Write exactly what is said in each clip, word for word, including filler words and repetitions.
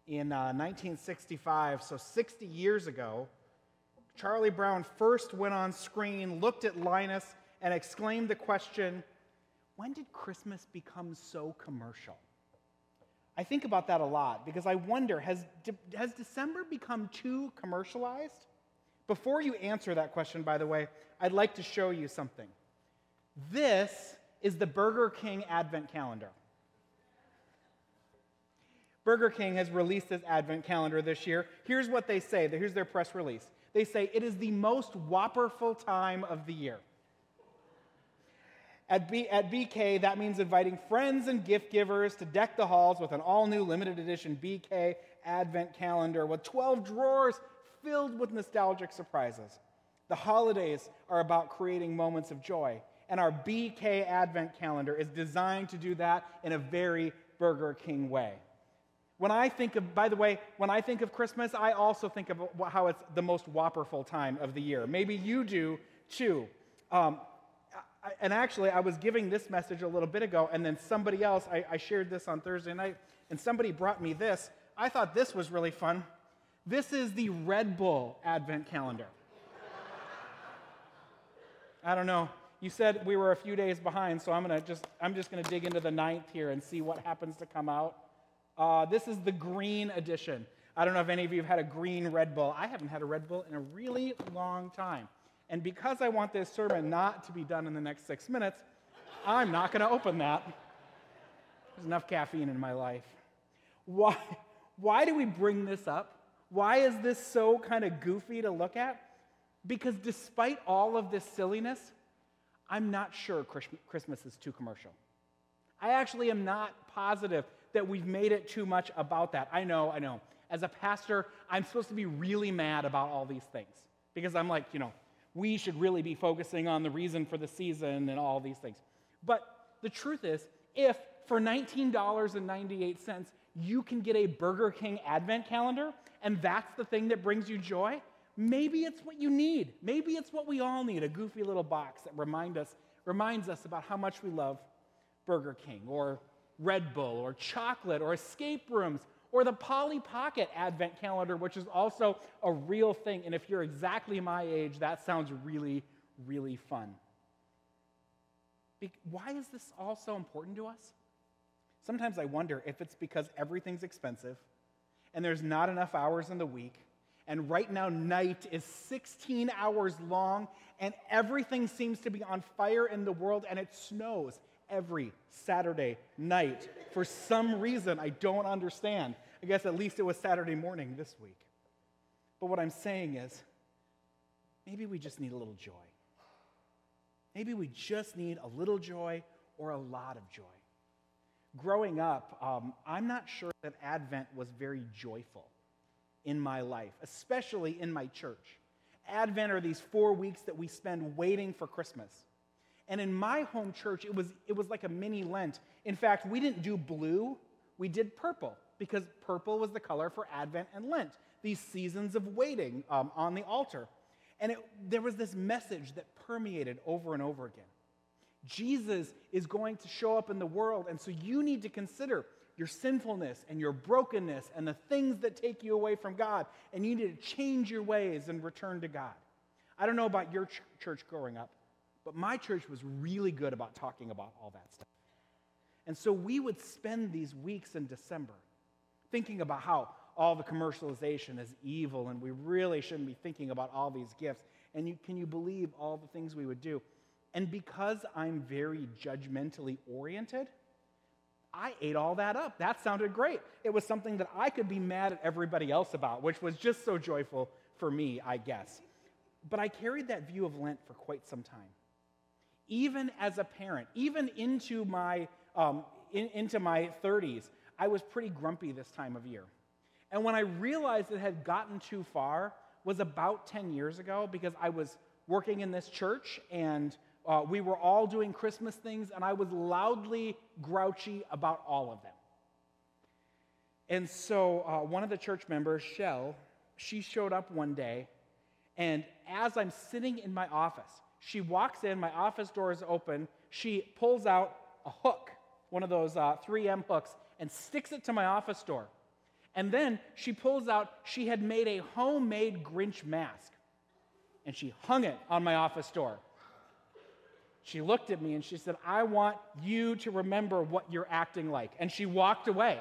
in uh, nineteen sixty-five, so sixty years ago, Charlie Brown first went on screen, looked at Linus, and exclaimed the question, when did Christmas become so commercial? I think about that a lot because I wonder, has, De- has December become too commercialized? Before you answer that question, by the way, I'd like to show you something. This is the Burger King Advent Calendar. Burger King has released this Advent Calendar this year. Here's what they say. Here's their press release. They say, it is the most whopperful time of the year. At, B, at B K, that means inviting friends and gift givers to deck the halls with an all-new limited edition B K Advent Calendar with twelve drawers filled with nostalgic surprises. The holidays are about creating moments of joy, and our B K Advent Calendar is designed to do that in a very Burger King way. When I think of, by the way, when I think of Christmas, I also think of how it's the most whopperful time of the year. Maybe you do too. Um, I, and actually, I was giving this message a little bit ago, and then somebody else, I, I shared this on Thursday night, and somebody brought me this. I thought this was really fun. This is the Red Bull Advent Calendar. I don't know. You said we were a few days behind, so I'm gonna just I'm just gonna dig into the ninth here and see what happens to come out. Uh, this is the green edition. I don't know if any of you have had a green Red Bull. I haven't had a Red Bull in a really long time. And because I want this sermon not to be done in the next six minutes, I'm not going to open that. There's enough caffeine in my life. Why, why do we bring this up? Why is this so kind of goofy to look at? Because despite all of this silliness, I'm not sure Christmas is too commercial. I actually am not positive that we've made it too much about that. I know, I know. As a pastor, I'm supposed to be really mad about all these things because I'm like, you know, we should really be focusing on the reason for the season and all these things. But the truth is, if for nineteen ninety-eight you can get a Burger King Advent Calendar and that's the thing that brings you joy, maybe it's what you need. Maybe it's what we all need, a goofy little box that remind us, reminds us about how much we love Burger King or Red Bull or chocolate or escape rooms or the Polly Pocket Advent Calendar, which is also a real thing. And if you're exactly my age, that sounds really, really fun. Be- why is this all so important to us? Sometimes I wonder if it's because everything's expensive and there's not enough hours in the week. And right now, night is sixteen hours long and everything seems to be on fire in the world and it snows every Saturday night. For some reason I don't understand. I guess at least it was Saturday morning this week. But what I'm saying is, maybe we just need a little joy. Maybe we just need a little joy or a lot of joy. Growing up, um, I'm not sure that Advent was very joyful in my life, especially in my church. Advent are these four weeks that we spend waiting for Christmas. And in my home church, it was it was like a mini Lent. In fact, we didn't do blue, we did purple, because purple was the color for Advent and Lent, these seasons of waiting um, on the altar. And it, there was this message that permeated over and over again. Jesus is going to show up in the world, and so you need to consider your sinfulness and your brokenness and the things that take you away from God, and you need to change your ways and return to God. I don't know about your ch- church growing up, but my church was really good about talking about all that stuff. And so we would spend these weeks in December thinking about how all the commercialization is evil and we really shouldn't be thinking about all these gifts. And you, can you believe all the things we would do? And because I'm very judgmentally oriented, I ate all that up. That sounded great. It was something that I could be mad at everybody else about, which was just so joyful for me, I guess. But I carried that view of Lent for quite some time. Even as a parent, even into my um, in, into my thirties, I was pretty grumpy this time of year. And when I realized it had gotten too far was about ten years ago, because I was working in this church and uh, we were all doing Christmas things and I was loudly grouchy about all of them. And so uh, one of the church members, Shell, she showed up one day, and as I'm sitting in my office, she walks in, my office door is open, she pulls out a hook, one of those uh, three M hooks, and sticks it to my office door. And then she pulls out, she had made a homemade Grinch mask, and she hung it on my office door. She looked at me and she said, I want you to remember what you're acting like. And she walked away.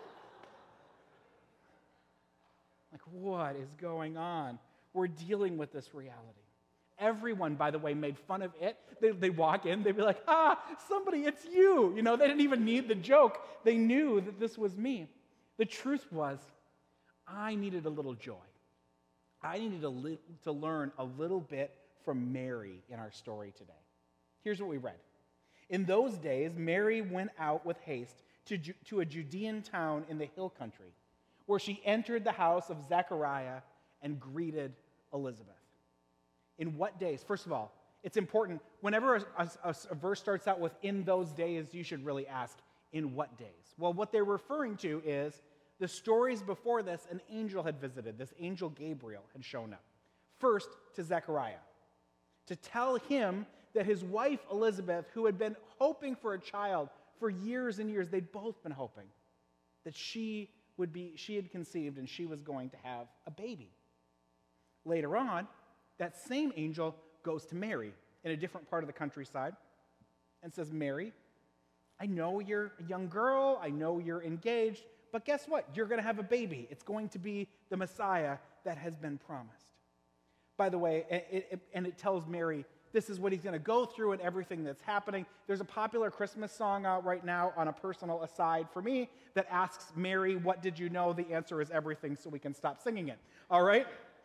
Like, what is going on? We're dealing with this reality. Everyone, by the way, made fun of it. They, they walk in, they'd be like, ah, somebody, it's you. You know, they didn't even need the joke. They knew that this was me. The truth was, I needed a little joy. I needed a li- to learn a little bit from Mary in our story today. Here's what we read. In those days, Mary went out with haste to, Ju- to a Judean town in the hill country, where she entered the house of Zechariah and greeted Elizabeth. In what days? First of all, it's important. Whenever a, a, a verse starts out with in those days, you should really ask, in what days? Well, what they're referring to is the stories before this, an angel had visited. This angel Gabriel had shown up. First to Zechariah, to tell him that his wife Elizabeth, who had been hoping for a child for years and years, they'd both been hoping, that she would be, she had conceived and she was going to have a baby. Later on, that same angel goes to Mary in a different part of the countryside and says, Mary, I know you're a young girl, I know you're engaged, but guess what? You're going to have a baby. It's going to be the Messiah that has been promised. By the way, it, it, and it tells Mary, this is what he's going to go through and everything that's happening. There's a popular Christmas song out right now, on a personal aside for me, that asks Mary, what did you know? The answer is everything, so we can stop singing it. All right?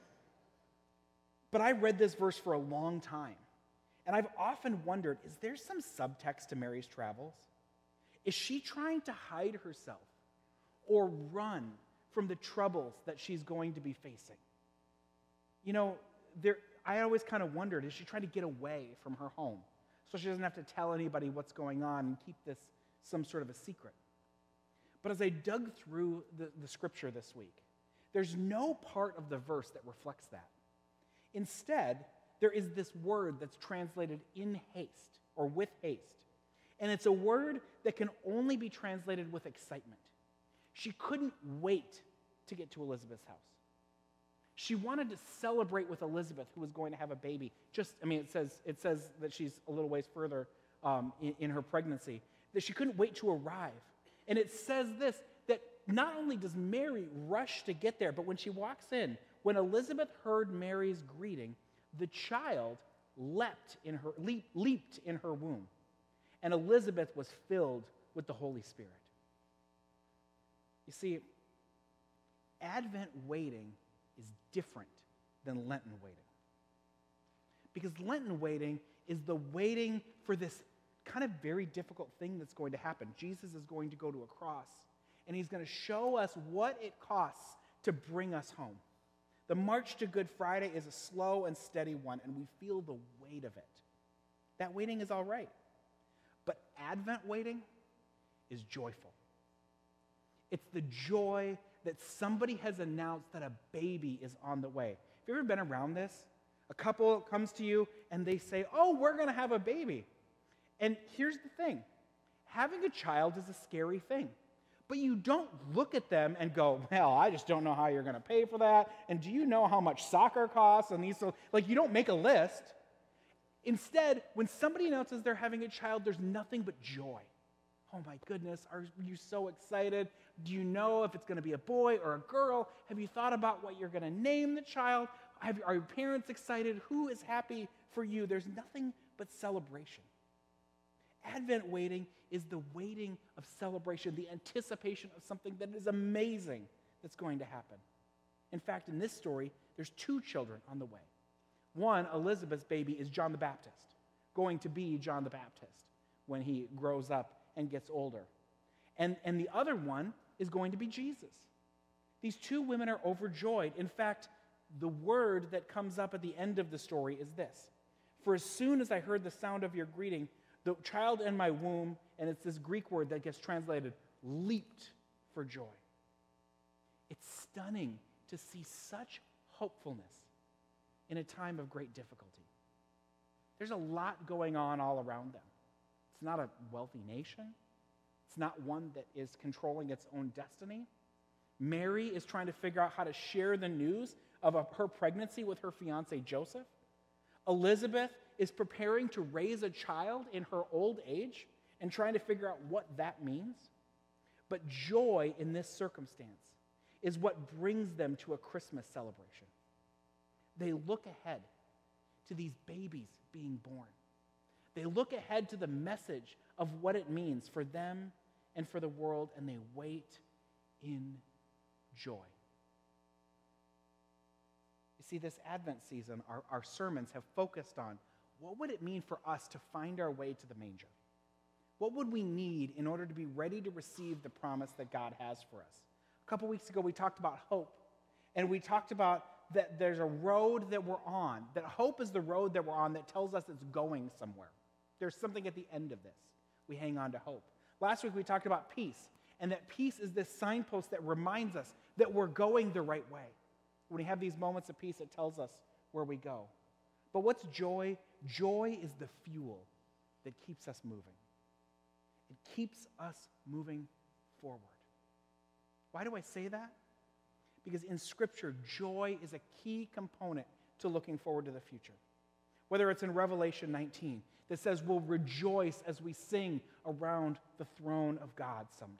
But I read this verse for a long time, and I've often wondered, is there some subtext to Mary's travels? Is she trying to hide herself or run from the troubles that she's going to be facing? You know, there, I always kind of wondered, is she trying to get away from her home so she doesn't have to tell anybody what's going on and keep this some sort of a secret? But as I dug through the, the scripture this week, there's no part of the verse that reflects that. Instead, there is this word that's translated in haste or with haste. And it's a word that can only be translated with excitement. She couldn't wait to get to Elizabeth's house. She wanted to celebrate with Elizabeth, who was going to have a baby. Just, I mean, it says it says that she's a little ways further um, in, in her pregnancy, that she couldn't wait to arrive. And it says this, that not only does Mary rush to get there, but when she walks in, when Elizabeth heard Mary's greeting, the child leapt in her leap, leaped in her womb, and Elizabeth was filled with the Holy Spirit. You see, Advent waiting is different than Lenten waiting. Because Lenten waiting is the waiting for this kind of very difficult thing that's going to happen. Jesus is going to go to a cross, and he's going to show us what it costs to bring us home. The march to Good Friday is a slow and steady one, and we feel the weight of it. That waiting is all right. But Advent waiting is joyful. It's the joy that somebody has announced that a baby is on the way. Have you ever been around this? A couple comes to you and they say, oh, we're going to have a baby. And here's the thing. Having a child is a scary thing. But you don't look at them and go, well, I just don't know how you're going to pay for that. And do you know how much soccer costs? And these, so, like, you don't make a list. Instead, when somebody announces they're having a child, there's nothing but joy. Oh my goodness, are you so excited? Do you know if it's going to be a boy or a girl? Have you thought about what you're going to name the child? Have, are your parents excited? Who is happy for you? There's nothing but celebration. Advent waiting is the waiting of celebration, the anticipation of something that is amazing that's going to happen. In fact, in this story, there's two children on the way. One, Elizabeth's baby, is John the Baptist, going to be John the Baptist when he grows up and gets older. And, and the other one is going to be Jesus. These two women are overjoyed. In fact, the word that comes up at the end of the story is this: for as soon as I heard the sound of your greeting, the child in my womb, and it's this Greek word that gets translated, leaped for joy. It's stunning to see such hopefulness in a time of great difficulty. There's a lot going on all around them. It's not a wealthy nation. It's not one that is controlling its own destiny. Mary is trying to figure out how to share the news of a, her pregnancy with her fiancé Joseph. Elizabeth is preparing to raise a child in her old age and trying to figure out what that means. But joy in this circumstance is what brings them to a Christmas celebration. They look ahead to these babies being born. They look ahead to the message of what it means for them and for the world, and they wait in joy. You see, this Advent season, our, our sermons have focused on what would it mean for us to find our way to the manger? What would we need in order to be ready to receive the promise that God has for us? A couple weeks ago, we talked about hope, and we talked about that there's a road that we're on, that hope is the road that we're on that tells us it's going somewhere. There's something at the end of this. We hang on to hope. Last week, we talked about peace, and that peace is this signpost that reminds us that we're going the right way. When we have these moments of peace, it tells us where we go. But what's joy? Joy is the fuel that keeps us moving. It keeps us moving forward. Why do I say that? Because in Scripture, joy is a key component to looking forward to the future. Whether it's in Revelation nineteen that says we'll rejoice as we sing around the throne of God someday.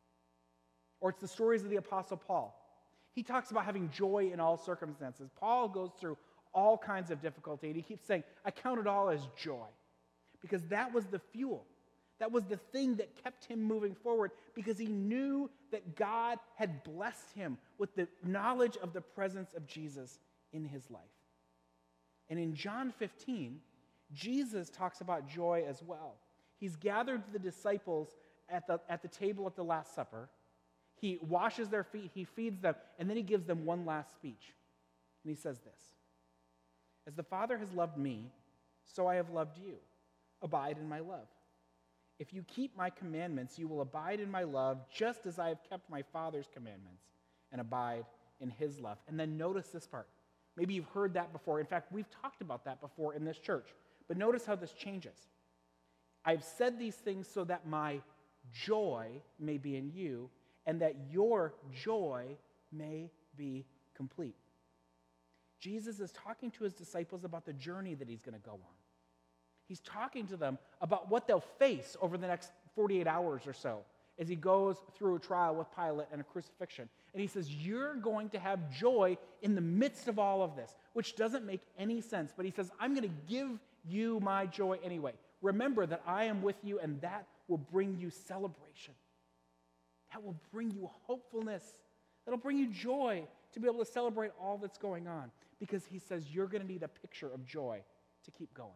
Or it's the stories of the Apostle Paul. He talks about having joy in all circumstances. Paul goes through all kinds of difficulty, and he keeps saying, I count it all as joy. Because that was the fuel. That was the thing that kept him moving forward, because he knew that God had blessed him with the knowledge of the presence of Jesus in his life. And in John fifteen, Jesus talks about joy as well. He's gathered the disciples at the, at the table at the Last Supper. He washes their feet, he feeds them, and then he gives them one last speech. And he says this, as the Father has loved me, so I have loved you. Abide in my love. If you keep my commandments, you will abide in my love, just as I have kept my Father's commandments and abide in his love. And then notice this part. Maybe you've heard that before. In fact, we've talked about that before in this church. But notice how this changes. I've said these things so that my joy may be in you, and that your joy may be complete. Jesus is talking to his disciples about the journey that he's going to go on. He's talking to them about what they'll face over the next forty-eight hours or so as he goes through a trial with Pilate and a crucifixion. And he says, you're going to have joy in the midst of all of this, which doesn't make any sense. But he says, I'm going to give you my joy anyway. Remember that I am with you, and that will bring you celebration. That will bring you hopefulness. That'll bring you joy to be able to celebrate all that's going on. Because he says you're going to need a picture of joy to keep going.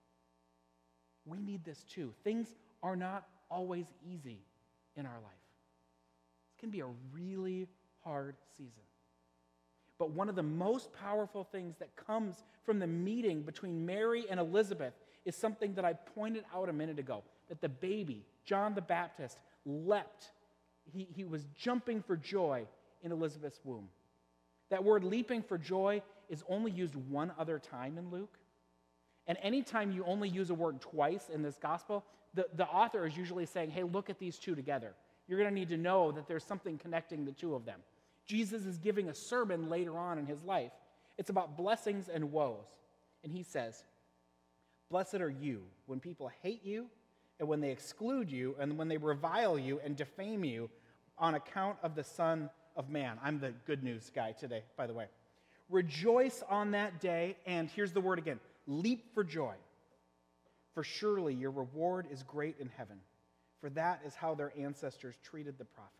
We need this too. Things are not always easy in our life. It can be a really hard season. But one of the most powerful things that comes from the meeting between Mary and Elizabeth is something that I pointed out a minute ago, that the baby, John the Baptist, leapt. He, he was jumping for joy in Elizabeth's womb. That word leaping for joy is only used one other time in Luke. And anytime you only use a word twice in this gospel, the, the author is usually saying, hey, look at these two together. You're going to need to know that there's something connecting the two of them. Jesus is giving a sermon later on in his life. It's about blessings and woes. And he says, blessed are you when people hate you, and when they exclude you, and when they revile you and defame you on account of the Son of Man. I'm the good news guy today, by the way. Rejoice on that day, and here's the word again, leap for joy. For surely your reward is great in heaven, for that is how their ancestors treated the prophets.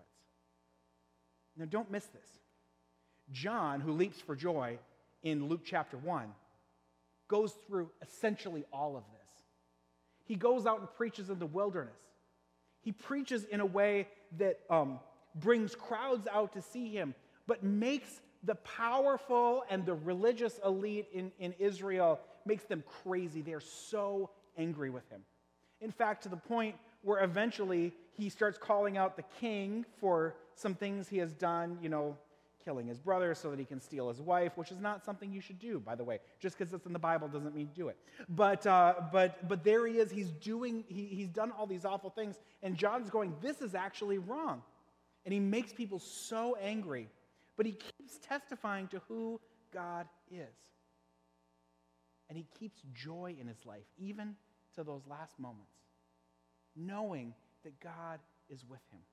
Now don't miss this. John, who leaps for joy in Luke chapter one, goes through essentially all of this. He goes out and preaches in the wilderness. He preaches in a way that um, brings crowds out to see him, but makes the powerful and the religious elite in, in Israel, makes them crazy. They're so angry with him. In fact, to the point where eventually he starts calling out the king for some things he has done, you know, killing his brother so that he can steal his wife, which is not something you should do, by the way. Just because it's in the Bible doesn't mean do it. But uh, but but there he is. He's doing. He, he's done all these awful things, and John's going, "This is actually wrong. And he makes people so angry, but he keeps testifying to who God is. And he keeps joy in his life, even to those last moments, knowing that God is with him.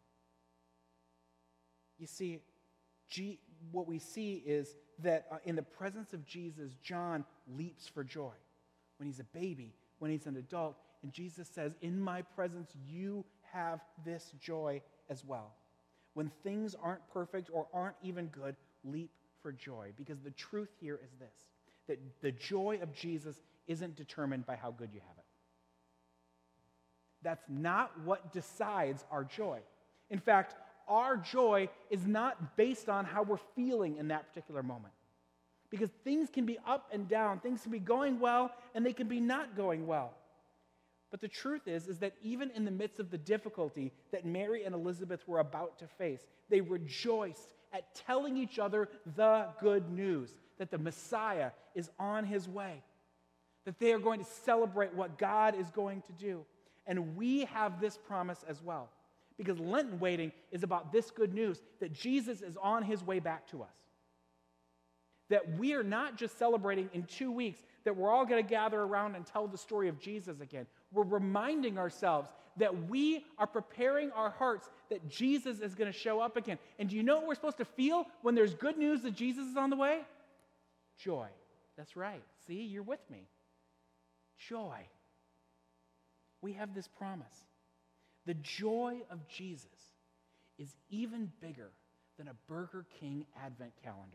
You see, G- what we see is that uh, in the presence of Jesus, John leaps for joy. When he's a baby, when he's an adult, and Jesus says, in my presence, you have this joy as well. When things aren't perfect or aren't even good, leap for joy. Because the truth here is this, that the joy of Jesus isn't determined by how good you have it. That's not what decides our joy. In fact, our joy is not based on how we're feeling in that particular moment. Because things can be up and down, things can be going well, and they can be not going well. But the truth is, is that even in the midst of the difficulty that Mary and Elizabeth were about to face, they rejoiced at telling each other the good news, that the Messiah is on his way, that they are going to celebrate what God is going to do. And we have this promise as well, because Lenten waiting is about this good news, that Jesus is on his way back to us. That we are not just celebrating in two weeks, that we're all going to gather around and tell the story of Jesus again. We're reminding ourselves that we are preparing our hearts that Jesus is going to show up again. And do you know what we're supposed to feel when there's good news that Jesus is on the way? Joy. That's right. See, you're with me. Joy. We have this promise. The joy of Jesus is even bigger than a Burger King Advent calendar.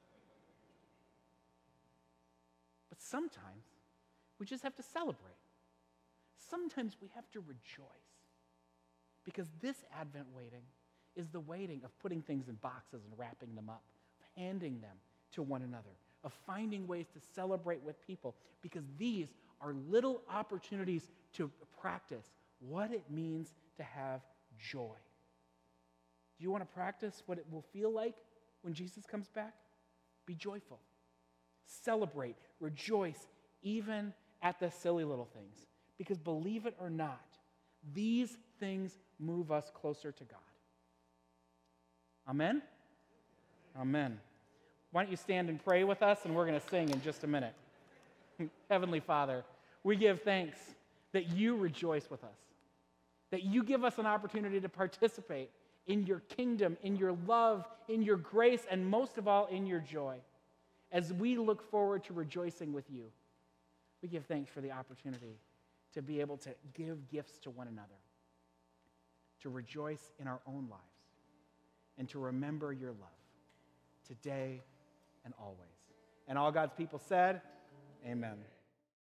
But sometimes we just have to celebrate. Sometimes we have to rejoice. Because this Advent waiting is the waiting of putting things in boxes and wrapping them up, of handing them to one another, of finding ways to celebrate with people, because these are little opportunities to practice what it means to have joy. Do you want to practice what it will feel like when Jesus comes back? Be joyful. Celebrate, rejoice, even at the silly little things. Because believe it or not, these things move us closer to God. Amen? Amen. Why don't you stand and pray with us, and we're going to sing in just a minute. Heavenly Father, we give thanks that you rejoice with us, that you give us an opportunity to participate in your kingdom, in your love, in your grace, and most of all, in your joy. As we look forward to rejoicing with you, we give thanks for the opportunity to be able to give gifts to one another, to rejoice in our own lives, and to remember your love today and always. And all God's people said, amen.